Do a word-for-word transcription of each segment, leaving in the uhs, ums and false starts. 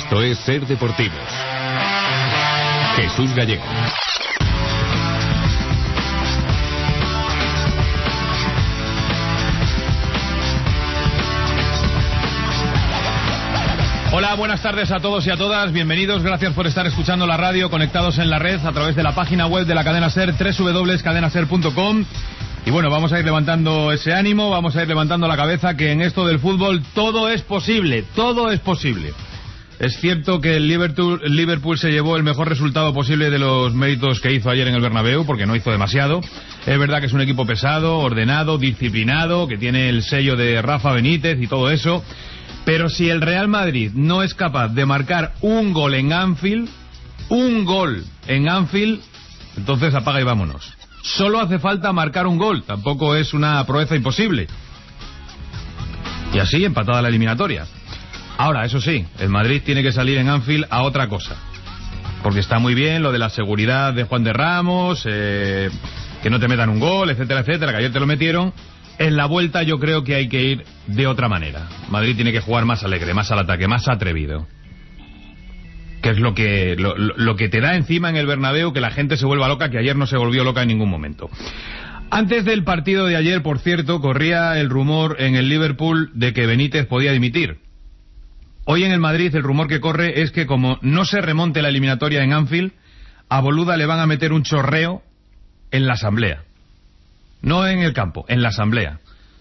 Esto es Ser Deportivos. Jesús Gallego. Hola, buenas tardes a todos y a todas, bienvenidos, gracias por estar escuchando la radio, conectados en la red a través de la página web de la cadena SER, doble u doble u doble u punto cadena ser punto com. Y bueno, vamos a ir levantando ese ánimo, vamos a ir levantando la cabeza, que en esto del fútbol todo es posible, todo es posible. Es cierto que el Liverpool, el Liverpool se llevó el mejor resultado posible de los méritos que hizo ayer en el Bernabéu, porque no hizo demasiado. Es verdad que es un equipo pesado, ordenado, disciplinado, que tiene el sello de Rafa Benítez y todo eso. Pero si el Real Madrid no es capaz de marcar un gol en Anfield, un gol en Anfield, entonces apaga y vámonos. Solo hace falta marcar un gol, tampoco es una proeza imposible. Y así empatada la eliminatoria. Ahora, eso sí, el Madrid tiene que salir en Anfield a otra cosa. Porque está muy bien lo de la seguridad de Juan de Ramos, eh, que no te metan un gol, etcétera, etcétera, que ayer te lo metieron. En la vuelta yo creo que hay que ir de otra manera. Madrid tiene que jugar más alegre, más al ataque, más atrevido. Que es lo que lo, lo que te da encima en el Bernabéu, que la gente se vuelva loca, que ayer no se volvió loca en ningún momento. Antes del partido de ayer, por cierto, corría el rumor en el Liverpool de que Benítez podía dimitir. Hoy en el Madrid el rumor que corre es que como no se remonte la eliminatoria en Anfield, a Boluda le van a meter un chorreo en la asamblea. No en el campo, en la asamblea.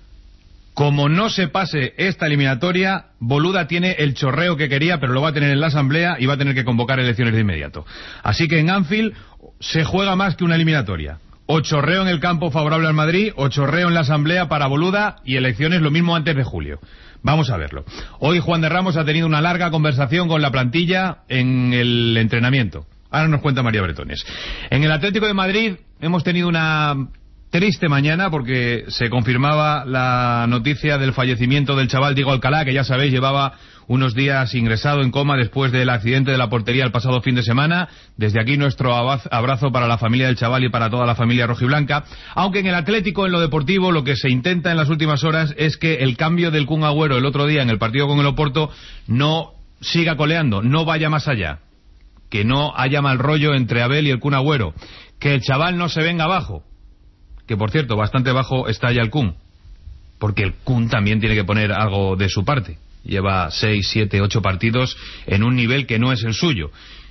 Como no se pase esta eliminatoria, Boluda tiene el chorreo que quería, pero lo va a tener en la asamblea y va a tener que convocar elecciones de inmediato. Así que en Anfield se juega más que una eliminatoria. O chorreo en el campo favorable al Madrid, o chorreo en la asamblea para Boluda y elecciones lo mismo antes de julio. Vamos a verlo. Hoy Juan de Ramos ha tenido una larga conversación con la plantilla en el entrenamiento. Ahora nos cuenta María Bretones. En el Atlético de Madrid hemos tenido una triste mañana porque se confirmaba la noticia del fallecimiento del chaval Diego Alcalá, que ya sabéis llevaba unos días ingresado en coma después del accidente de la portería el pasado fin de semana. Desde aquí nuestro abrazo para la familia del chaval y para toda la familia rojiblanca. Aunque en el Atlético, en lo deportivo, lo que se intenta en las últimas horas es que el cambio del Kun Agüero el otro día en el partido con el Oporto no siga coleando, no vaya más allá. Que no haya mal rollo entre Abel y el Kun Agüero. Que el chaval no se venga abajo. Que por cierto, bastante bajo está ya el Kun, porque el Kun también tiene que poner algo de su parte. Lleva seis, siete, ocho partidos en un nivel que no es el suyo.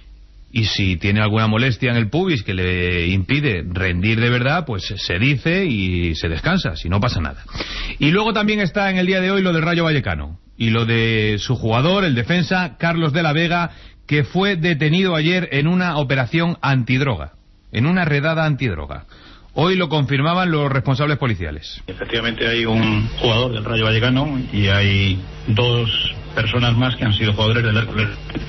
Y si tiene alguna molestia en el pubis que le impide rendir de verdad, pues se dice y se descansa, si no pasa nada. Y luego también está en el día de hoy lo del Rayo Vallecano, y lo de su jugador, el defensa, Carlos de la Vega, que fue detenido ayer en una operación antidroga, en una redada antidroga. Hoy lo confirmaban los responsables policiales. Efectivamente hay un jugador del Rayo Vallecano y hay dos personas más que han sido jugadores del Hércules,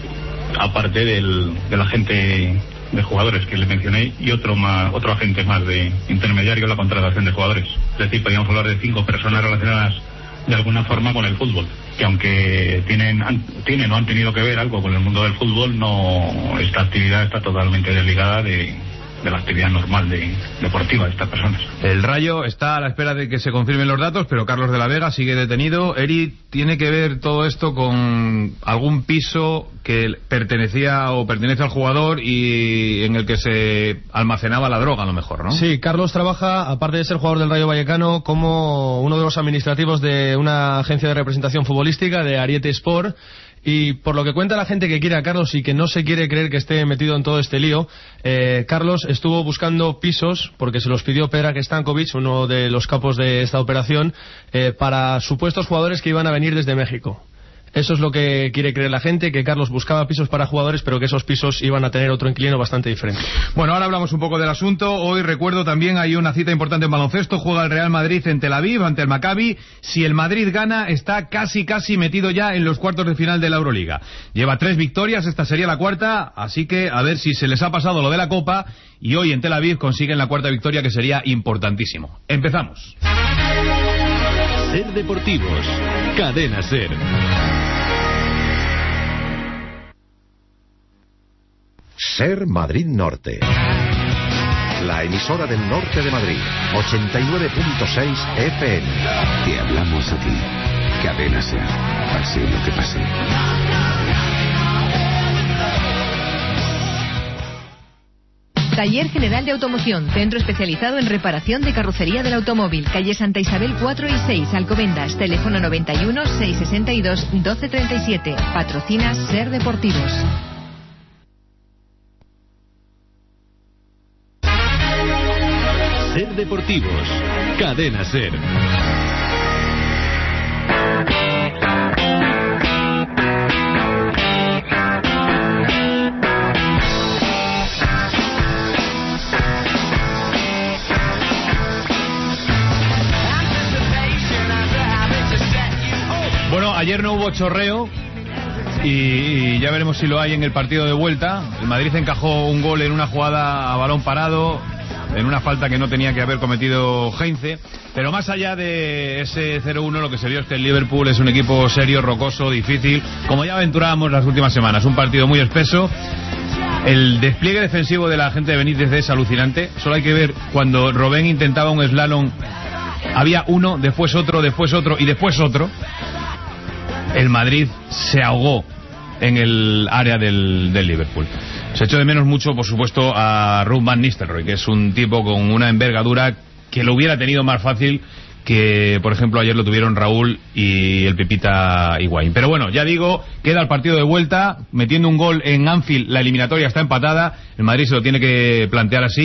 aparte del, del agente de jugadores que le mencioné y otro más, otro agente más de intermediario en la contratación de jugadores. Es decir, podríamos hablar de cinco personas relacionadas de alguna forma con el fútbol, que aunque tienen, han, tienen o han tenido que ver algo con el mundo del fútbol, no, esta actividad está totalmente desligada de... de la actividad normal de, deportiva de estas personas. El Rayo está a la espera de que se confirmen los datos, pero Carlos de la Vega sigue detenido. Eri, ¿tiene que ver todo esto con algún piso que pertenecía o pertenece al jugador y en el que se almacenaba la droga, a lo mejor, ¿no? Sí, Carlos trabaja, aparte de ser jugador del Rayo Vallecano, como uno de los administrativos de una agencia de representación futbolística, de Ariete Sport. Y por lo que cuenta la gente que quiere a Carlos y que no se quiere creer que esté metido en todo este lío, eh, Carlos estuvo buscando pisos, porque se los pidió Predrag Stankovic, uno de los capos de esta operación, eh, para supuestos jugadores que iban a venir desde México. Eso es lo que quiere creer la gente, que Carlos buscaba pisos para jugadores, pero que esos pisos iban a tener otro inquilino bastante diferente. Bueno, ahora hablamos un poco del asunto. Hoy, recuerdo, también hay una cita importante en baloncesto. Juega el Real Madrid en Tel Aviv ante el Maccabi. Si el Madrid gana, está casi casi metido ya en los cuartos de final de la Euroliga. Lleva tres victorias, esta sería la cuarta, así que a ver si se les ha pasado lo de la Copa y hoy en Tel Aviv consiguen la cuarta victoria, que sería importantísimo. Empezamos. Ser Deportivos, Cadena Ser. Ser Madrid Norte, la emisora del norte de Madrid, ochenta y nueve punto seis F M. Te hablamos a ti, Cadena Ser, pase lo que pase. Taller General de Automoción, centro especializado en reparación de carrocería del automóvil. Calle Santa Isabel cuatro y seis, Alcobendas. Teléfono noventa y uno, seiscientos sesenta y dos, doce treinta y siete. Patrocina Ser Deportivos. Ser Deportivos. Cadena Ser. Bueno, ayer no hubo chorreo y, y ya veremos si lo hay en el partido de vuelta. El Madrid encajó un gol en una jugada a balón parado, en una falta que no tenía que haber cometido Heinze. Pero más allá de ese cero uno, lo que se vio es que el Liverpool es un equipo serio, rocoso, difícil, como ya aventurábamos las últimas semanas. Un partido muy espeso. El despliegue defensivo de la gente de Benítez es alucinante. Solo hay que ver cuando Robben intentaba un slalom, había uno, después otro, después otro y después otro. El Madrid se ahogó en el área del, del Liverpool. Se echó de menos mucho, por supuesto, a Ruud van Nistelrooy, que es un tipo con una envergadura que lo hubiera tenido más fácil que, por ejemplo, ayer lo tuvieron Raúl y el Pepita Higuaín. Pero bueno, ya digo, queda el partido de vuelta, metiendo un gol en Anfield, la eliminatoria está empatada, el Madrid se lo tiene que plantear así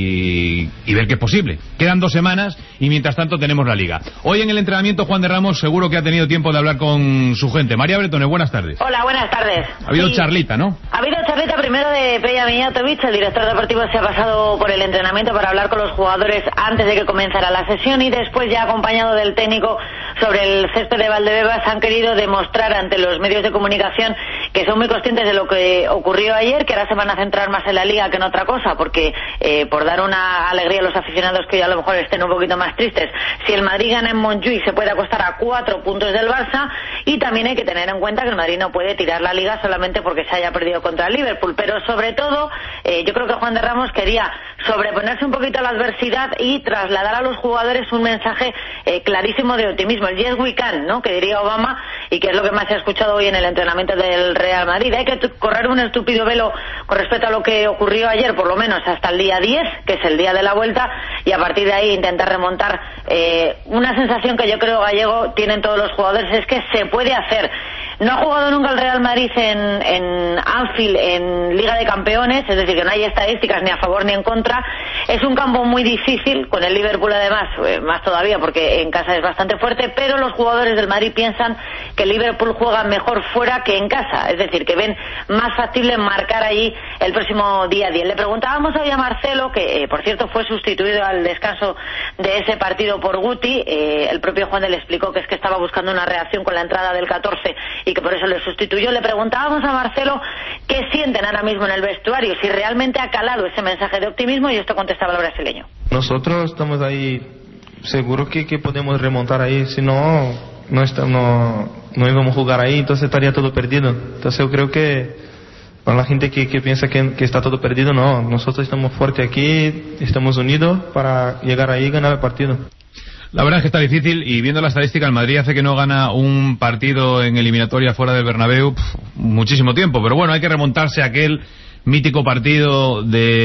y, y ver que es posible. Quedan dos semanas y mientras tanto tenemos la Liga. Hoy en el entrenamiento Juan de Ramos seguro que ha tenido tiempo de hablar con su gente. María Bretones, buenas tardes. Hola, buenas tardes. Ha habido sí. charlita, ¿no? Ha habido charlita primero de Peja Mijatovic, el director deportivo se ha pasado por el entrenamiento para hablar con los jugadores antes de que comenzara la sesión y después ya acompañado del técnico sobre el césped de Valdebebas han querido demostrar ante los medios de comunicación que son muy conscientes de lo que ocurrió ayer, que ahora se van a centrar más en la Liga que en otra cosa, porque eh, por dar una alegría a los aficionados que hoy a lo mejor estén un poquito más tristes, si el Madrid gana en Montjuïc se puede acostar a cuatro puntos del Barça y también hay que tener en cuenta que el Madrid no puede tirar la Liga solamente porque se haya perdido contra el Liverpool, pero sobre todo eh, yo creo que Juan de Ramos quería sobreponerse un poquito a la adversidad y trasladar a los jugadores un mensaje eh, clarísimo de optimismo, el yes we can, ¿no?, que diría Obama, y que es lo que más se ha escuchado hoy en el entrenamiento del Real Madrid. Hay que correr un estúpido velo con respecto a lo que ocurrió ayer, por lo menos hasta el día diez, que es el día de la vuelta, y a partir de ahí intentar remontar. Eh, una sensación que yo creo, Gallego, tienen todos los jugadores, es que se puede hacer. No ha jugado nunca el Real Madrid en, en Anfield, en Liga de Campeones, es decir, que no hay estadísticas ni a favor ni en contra. Es un campo muy difícil, con el Liverpool además, eh, más todavía, porque en casa es bastante fuerte, pero los jugadores del Madrid piensan que el Liverpool juega mejor fuera que en casa, es decir, que ven más factible marcar allí el próximo día diez. Le preguntábamos hoy a Marcelo, que eh, por cierto fue sustituido al descanso de ese partido por Guti, eh, el propio Juan le explicó que es que estaba buscando una reacción con la entrada del catorce y que por eso le sustituyó. Le preguntábamos a Marcelo qué sienten ahora mismo en el vestuario, si realmente ha calado ese mensaje de optimismo, y esto contestaba el brasileño. Nosotros estamos ahí seguros que, que podemos remontar ahí, si no, no, está, no, no íbamos a jugar ahí, entonces estaría todo perdido. Entonces yo creo que para la gente que, que piensa que, que está todo perdido, no, nosotros estamos fuertes aquí, estamos unidos para llegar ahí y ganar el partido. La verdad es que está difícil, y viendo la estadística, el Madrid hace que no gana un partido en eliminatoria fuera del Bernabéu pff, muchísimo tiempo, pero bueno, hay que remontarse a aquel mítico partido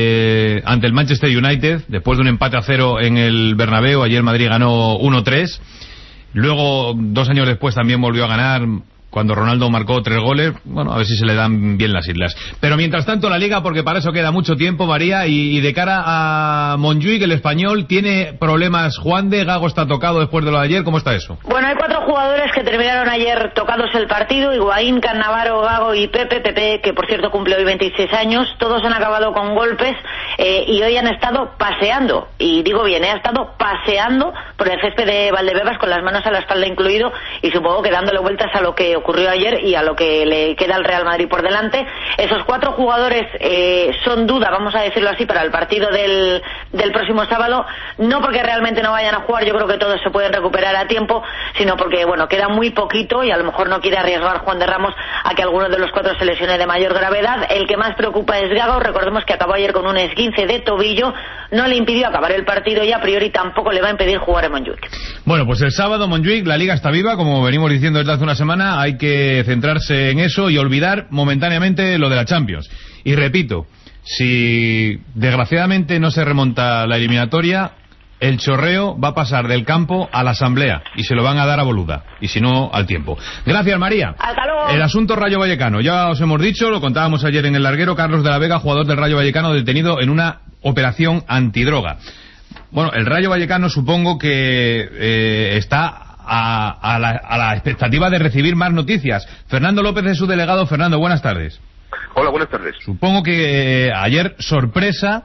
de ante el Manchester United, después de un empate a cero en el Bernabéu. Ayer Madrid ganó uno tres, luego dos años después también volvió a ganar cuando Ronaldo marcó tres goles. Bueno, a ver si se le dan bien las islas. Pero mientras tanto la Liga, porque para eso queda mucho tiempo, María, y, y de cara a Montjuïc, el español tiene problemas. Juan de Gago está tocado después de lo de ayer, ¿cómo está eso? Bueno, hay cuatro jugadores que terminaron ayer tocados el partido: Higuaín, Cannavaro, Gago y Pepe. Pepe, que por cierto cumple hoy veintiséis años. Todos han acabado con golpes eh, y hoy han estado paseando, y digo bien, eh, ha estado paseando por el césped de Valdebebas con las manos a la espalda incluido, y supongo que dándole vueltas a lo que ocurrió ayer y a lo que le queda al Real Madrid por delante. Esos cuatro jugadores eh, son duda, vamos a decirlo así, para el partido del, del próximo sábado, no porque realmente no vayan a jugar, yo creo que todos se pueden recuperar a tiempo, sino porque, bueno, queda muy poquito y a lo mejor no quiere arriesgar Juan de Ramos a que alguno de los cuatro se lesione de mayor gravedad. El que más preocupa es Gago. Recordemos que acabó ayer con un esguince de tobillo, no le impidió acabar el partido y a priori tampoco le va a impedir jugar en Montjuïc. Bueno, pues el sábado Montjuïc, la Liga está viva, como venimos diciendo desde hace una semana. Hay que centrarse en eso y olvidar momentáneamente lo de la Champions. Y repito, si desgraciadamente no se remonta la eliminatoria, el chorreo va a pasar del campo a la asamblea y se lo van a dar a Boluda, y si no, al tiempo. Gracias, María. Hasta luego. El asunto Rayo Vallecano, ya os hemos dicho, lo contábamos ayer en El Larguero. Carlos de la Vega, jugador del Rayo Vallecano, detenido en una operación antidroga. Bueno, el Rayo Vallecano supongo que eh, está a, a, la, a la expectativa de recibir más noticias. Fernando López es su delegado. Fernando, buenas tardes. Hola, buenas tardes. Supongo que eh, ayer sorpresa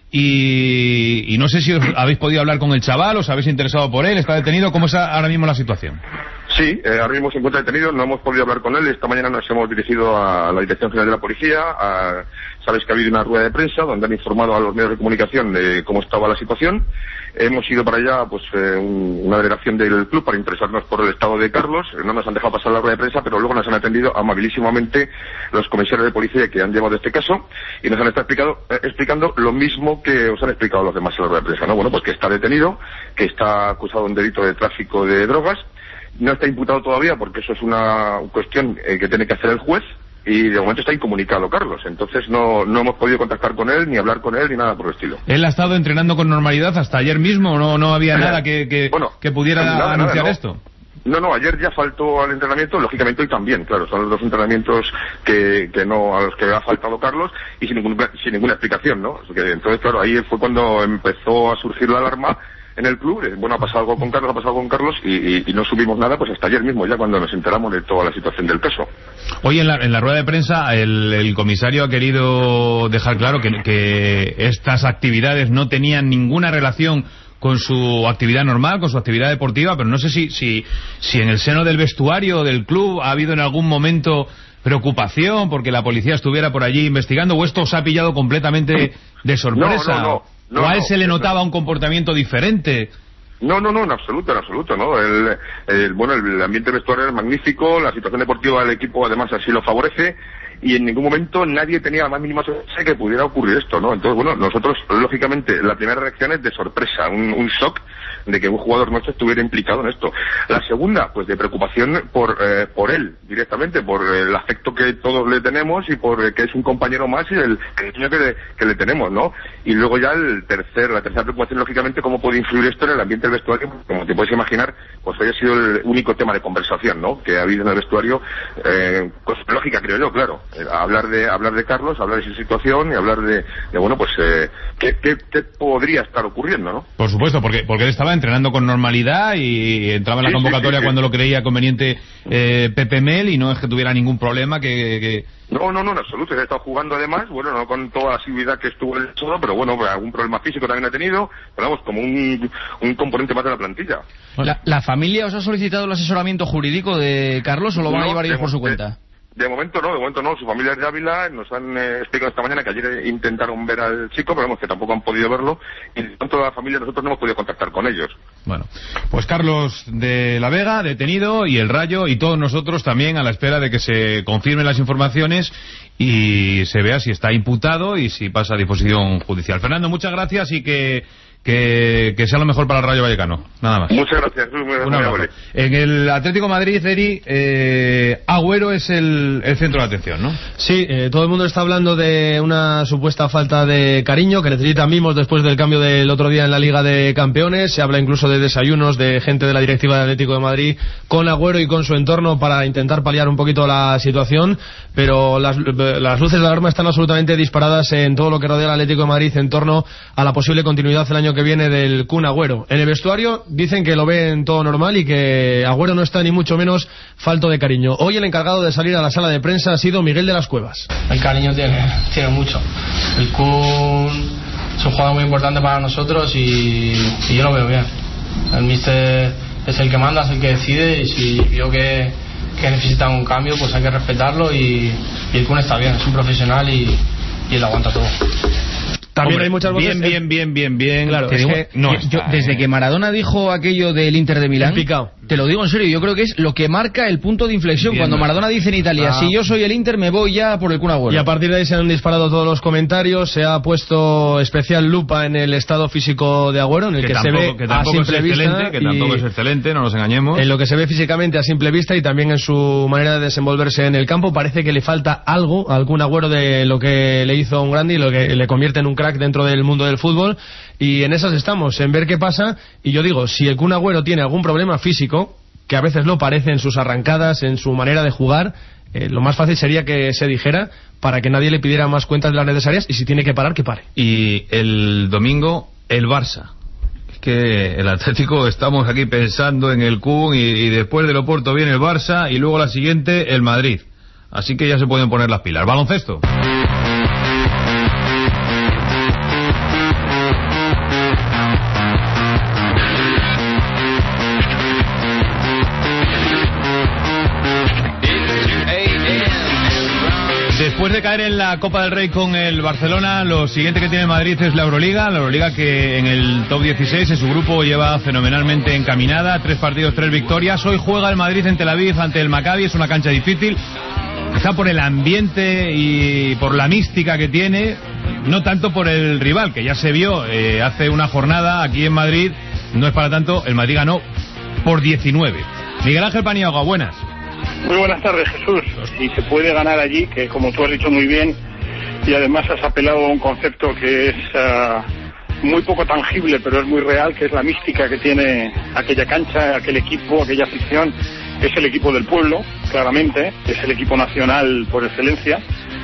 y, y no sé si os habéis podido hablar con el chaval, os habéis interesado por él, está detenido. ¿Cómo es ahora mismo la situación? Sí, eh, ahora mismo se encuentra detenido, no hemos podido hablar con él. Esta mañana nos hemos dirigido a la Dirección General de la Policía. A, sabes que ha habido una rueda de prensa donde han informado a los medios de comunicación de cómo estaba la situación. Hemos ido para allá, pues, eh, un, una delegación del club para interesarnos por el estado de Carlos. No nos han dejado pasar la rueda de prensa, pero luego nos han atendido amabilísimamente los comisarios de policía que han llevado este caso y nos han estado explicado, eh, explicando lo mismo que os han explicado los demás en la rueda de prensa, ¿no? Bueno, pues que está detenido, que está acusado de un delito de tráfico de drogas. No está imputado todavía porque eso es una cuestión eh, que tiene que hacer el juez, y de momento está incomunicado Carlos. Entonces no, no hemos podido contactar con él, ni hablar con él, ni nada por el estilo. ¿Él ha estado entrenando con normalidad hasta ayer mismo? ¿No, no había nada que, que, bueno, que pudiera nada, anunciar nada, no. esto? No, no, ayer ya faltó al entrenamiento, lógicamente hoy también, claro, son los dos entrenamientos que, que no, a los que ha faltado Carlos, y sin, ningún, sin ninguna explicación, ¿no? Entonces, claro, ahí fue cuando empezó a surgir la alarma en el club. Bueno, ha pasado algo con Carlos, ha pasado con Carlos, y, y, y no subimos nada pues hasta ayer mismo, ya cuando nos enteramos de toda la situación del caso. Hoy en la, en la rueda de prensa el, el comisario ha querido dejar claro que, que estas actividades no tenían ninguna relación con su actividad normal, con su actividad deportiva, pero no sé si, si, si en el seno del vestuario del club ha habido en algún momento preocupación porque la policía estuviera por allí investigando, o esto os ha pillado completamente de sorpresa. No, no, no. No, ¿O a él no, se le notaba no. un comportamiento diferente? No, no, no, en absoluto, en absoluto, ¿no? El, el, bueno, el ambiente vestuario es magnífico, la situación deportiva del equipo además así lo favorece, y en ningún momento nadie tenía la más mínima sospecha que pudiera ocurrir esto, ¿no? Entonces, bueno, nosotros, lógicamente, la primera reacción es de sorpresa, un, un shock de que un jugador nuestro estuviera implicado en esto. La segunda, pues de preocupación por eh, por él, directamente, por el afecto que todos le tenemos y por eh, que es un compañero más y el cariño que le, que le tenemos, ¿no? Y luego ya el tercer, la tercera preocupación, lógicamente, cómo puede influir esto en el ambiente del vestuario. Como te puedes imaginar, pues hoy ha sido el único tema de conversación, ¿no?, que ha habido en el vestuario, eh, pues lógica, creo yo, claro. Eh, hablar de hablar de Carlos, hablar de su situación y hablar de, de bueno, pues, eh, ¿qué, qué, qué podría estar ocurriendo, ¿no? Por supuesto, porque, porque él estaba entrenando con normalidad y entraba en la sí, convocatoria sí, sí, sí. cuando lo creía conveniente eh, Pepe Mel, y no es que tuviera ningún problema que... que... No, no, no, en absoluto. Se ha estado jugando además, bueno, no con toda la asiduidad que estuvo en el todo, pero bueno, algún problema físico también ha tenido, pero vamos, como un, un componente más de la plantilla. ¿La, ¿La familia os ha solicitado el asesoramiento jurídico de Carlos o lo van no, a llevar ellos por su de, cuenta? De momento no, de momento no. Su familia es de Ávila, nos han eh, explicado esta mañana que ayer intentaron ver al chico, pero vemos que tampoco han podido verlo, y de tanto la familia nosotros no hemos podido contactar con ellos. Bueno, pues Carlos de la Vega, detenido, y el Rayo, y todos nosotros también a la espera de que se confirmen las informaciones y se vea si está imputado y si pasa a disposición judicial. Fernando, muchas gracias y que... Que, que sea lo mejor para el Rayo Vallecano, nada más. Muchas gracias, muy, muy Un amable. En el Atlético Madrid, Eri, eh, Agüero es el, el centro de atención, ¿no? Sí, eh, todo el mundo está hablando de una supuesta falta de cariño que necesita mimos después del cambio del otro día en la Liga de Campeones. Se habla incluso de desayunos de gente de la directiva del Atlético de Madrid con Agüero y con su entorno para intentar paliar un poquito la situación, pero las, las luces de alarma están absolutamente disparadas en todo lo que rodea al Atlético de Madrid en torno a la posible continuidad el año que viene del Kun Agüero. En el vestuario dicen que lo ven todo normal y que Agüero no está ni mucho menos falto de cariño. Hoy el encargado de salir a la sala de prensa ha sido Miguel de las Cuevas. El cariño tiene, tiene mucho. El Kun es un jugador muy importante para nosotros y, y yo lo veo bien. El míster es el que manda, es el que decide, y si vio que, que necesitan un cambio, pues hay que respetarlo, y, y el Kun está bien, es un profesional y, y él aguanta todo. También Hombre, hay muchas voces. Bien, bien, bien, bien, bien. Claro, Te es digo, que, no que está, yo, desde eh. que Maradona dijo aquello del Inter de Milán, Es picado. Te lo digo en serio, yo creo que es lo que marca el punto de inflexión. Entiendo. Cuando Maradona dice en Italia, ah. si yo soy el Inter, me voy ya por el Kun Agüero. Y a partir de ahí se han disparado todos los comentarios, se ha puesto especial lupa en el estado físico de Agüero, en el que, que tampoco, se ve que tampoco a simple es vista. Excelente, que tampoco es excelente, no nos engañemos. En lo que se ve físicamente a simple vista y también en su manera de desenvolverse en el campo, parece que le falta algo al Kun Agüero de lo que le hizo a un grande y lo que le convierte en un crack dentro del mundo del fútbol. Y en esas estamos, en ver qué pasa. Y yo digo, si el Kun Agüero tiene algún problema físico, que a veces lo parece en sus arrancadas, en su manera de jugar, eh, lo más fácil sería que se dijera para que nadie le pidiera más cuentas de las necesarias, y si tiene que parar, que pare. Y el domingo, el Barça. Es que el Atlético, estamos aquí pensando en el Kun, y, y después del Oporto viene el Barça, y luego la siguiente, el Madrid. Así que ya se pueden poner las pilas. Baloncesto. Después de caer en la Copa del Rey con el Barcelona, lo siguiente que tiene Madrid es la Euroliga. La Euroliga que en el top dieciséis en su grupo lleva fenomenalmente encaminada. Tres partidos, tres victorias. Hoy juega el Madrid en Tel Aviv ante el Maccabi. Es una cancha difícil. Quizá por el ambiente y por la mística que tiene, no tanto por el rival, que ya se vio eh, hace una jornada aquí en Madrid. No es para tanto, el Madrid ganó por diecinueve. Miguel Ángel Paniagua, buenas. Muy buenas tardes, Jesús. Si se puede ganar allí, que como tú has dicho muy bien, y además has apelado a un concepto que es uh, muy poco tangible, pero es muy real, que es la mística que tiene aquella cancha, aquel equipo, aquella afición. Es el equipo del pueblo, claramente, es el equipo nacional por excelencia,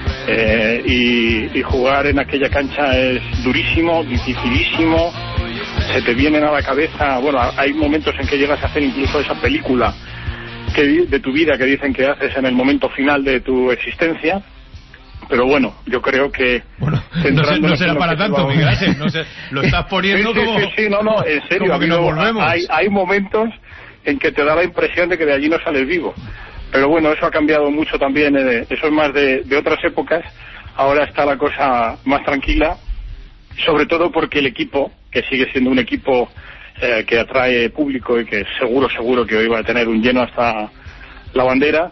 eh, y, y jugar en aquella cancha es durísimo, dificilísimo, se te vienen a la cabeza, bueno, hay momentos en que llegas a hacer incluso esa película que de tu vida que dicen que haces en el momento final de tu existencia, pero bueno, yo creo que bueno, no, sé, no será para tanto, Miguel Ángel, no sé, lo estás poniendo sí, sí, como sí, sí, no, no, en serio, como que nos volvemos. Hay, hay momentos en que te da la impresión de que de allí no sales vivo, pero bueno, eso ha cambiado mucho también, eh, eso es más de, de otras épocas. Ahora está la cosa más tranquila, sobre todo porque el equipo, que sigue siendo un equipo eh, que atrae público y que seguro, seguro que hoy va a tener un lleno hasta la bandera,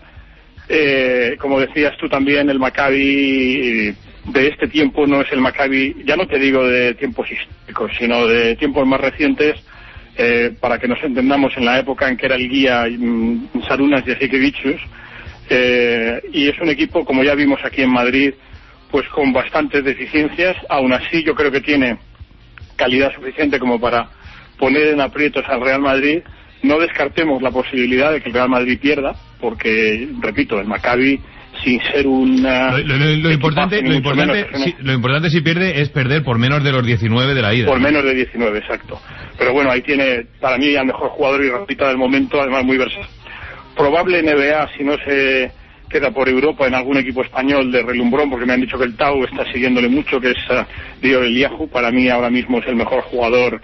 eh, como decías tú también, el Maccabi de este tiempo no es el Maccabi, ya no te digo de tiempos históricos, sino de tiempos más recientes, eh, para que nos entendamos, en la época en que era el guía um, Sarunas Jasikevičius, eh, y es un equipo, como ya vimos aquí en Madrid, pues con bastantes deficiencias. Aún así yo creo que tiene calidad suficiente como para poner en aprietos al Real Madrid. No descartemos la posibilidad de que el Real Madrid pierda, porque, repito, el Maccabi, sin ser una... Lo, lo, lo, lo importante, lo, importante si, lo importante si pierde es perder por menos de los diecinueve de la ida. Por menos de diecinueve, exacto. Pero bueno, ahí tiene, para mí, al mejor jugador y rapita del momento, además muy versátil. Probable N B A, si no se queda por Europa en algún equipo español de relumbrón, porque me han dicho que el Tau está siguiéndole mucho, que es uh, Dio Eliahu. Para mí ahora mismo es el mejor jugador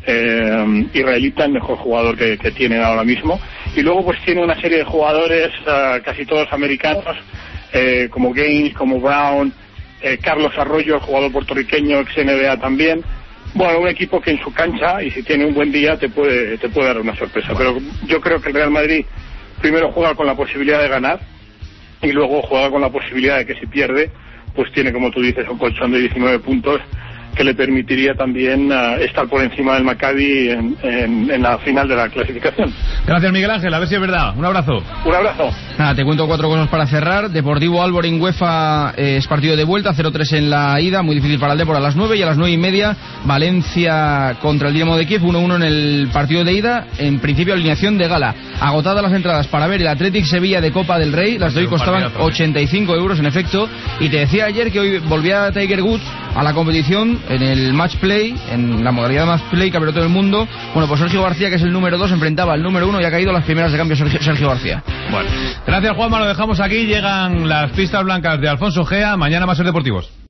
eh, israelita, el mejor jugador que, que tienen ahora mismo. Y luego pues tiene una serie de jugadores, uh, casi todos americanos, eh, como Gaines, como Brown, eh, Carlos Arroyo, jugador puertorriqueño, ex N B A también. Bueno, un equipo que en su cancha, y si tiene un buen día, te puede, te puede dar una sorpresa. Pero yo creo que el Real Madrid primero juega con la posibilidad de ganar, y luego juega con la posibilidad de que si pierde, pues tiene, como tú dices, un colchón de diecinueve puntos que le permitiría también uh, estar por encima del Maccabi en, en, en la final de la clasificación. Gracias, Miguel Ángel, a ver si es verdad. Un abrazo. Un abrazo. Nada, te cuento cuatro cosas para cerrar. Deportivo Alborín UEFA eh, es partido de vuelta, cero tres en la ida, muy difícil para el Depor a las nueve, y a las nueve y media Valencia contra el Dinamo de Kiev, uno uno en el partido de ida, en principio alineación de gala. Agotadas las entradas para ver el Athletic Sevilla de Copa del Rey, las de hoy costaban ochenta y cinco euros en efecto, y te decía ayer que hoy volvía Tiger Woods a la competición en el match play, en la modalidad match play, campeonato del mundo. Bueno, pues Sergio García, que es el número dos, enfrentaba al número uno y ha caído a las primeras de cambio Sergio, Sergio García. Bueno, gracias, Juanma, lo dejamos aquí. Llegan las pistas blancas de Alfonso Gea. Mañana más Ser Deportivos.